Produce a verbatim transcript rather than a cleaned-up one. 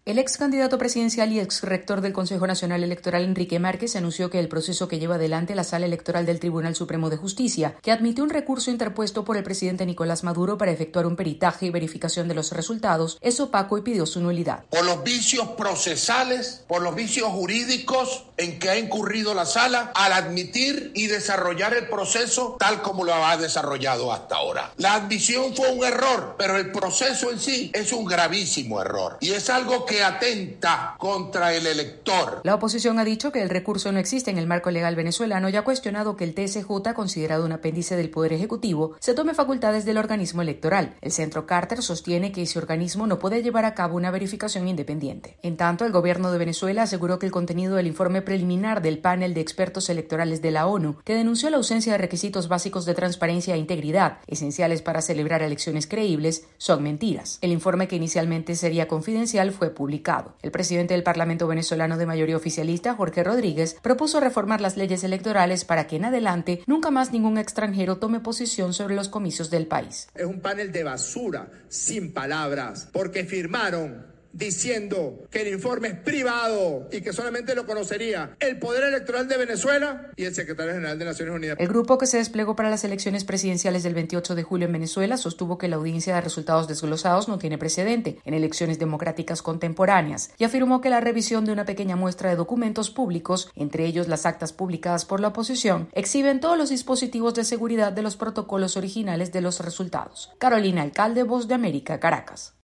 El ex candidato presidencial y ex rector del Consejo Nacional Electoral, Enrique Márquez, anunció que el proceso que lleva adelante la Sala Electoral del Tribunal Supremo de Justicia, que admitió un recurso interpuesto por el presidente Nicolás Maduro para efectuar un peritaje y verificación de los resultados, es opaco y pidió su nulidad. Por los vicios procesales, por los vicios jurídicos en que ha incurrido la Sala al admitir y desarrollar el proceso tal como lo ha desarrollado hasta ahora. La admisión fue un error, pero el proceso en sí es un gravísimo error y es algo que atenta contra el elector. La oposición ha dicho que el recurso no existe en el marco legal venezolano y ha cuestionado que el T S J, considerado un apéndice del Poder Ejecutivo, se tome facultades del organismo electoral. El Centro Carter sostiene que ese organismo no puede llevar a cabo una verificación independiente. En tanto, el gobierno de Venezuela aseguró que el contenido del informe preliminar del panel de expertos electorales de la ONU, que denunció la ausencia de requisitos básicos de transparencia e integridad, esenciales para celebrar elecciones creíbles, son mentiras. El informe, que inicialmente sería confidencial, fue publicado. Publicado. El presidente del Parlamento venezolano de mayoría oficialista, Jorge Rodríguez, propuso reformar las leyes electorales para que en adelante nunca más ningún extranjero tome posición sobre los comicios del país. Es un panel de basura, sin palabras, porque firmaron diciendo que el informe es privado y que solamente lo conocería el Poder Electoral de Venezuela y el Secretario General de Naciones Unidas. El grupo que se desplegó para las elecciones presidenciales del veintiocho de julio en Venezuela sostuvo que la audiencia de resultados desglosados no tiene precedente en elecciones democráticas contemporáneas y afirmó que la revisión de una pequeña muestra de documentos públicos, entre ellos las actas publicadas por la oposición, exhiben todos los dispositivos de seguridad de los protocolos originales de los resultados. Carolina Alcalde, Voz de América, Caracas.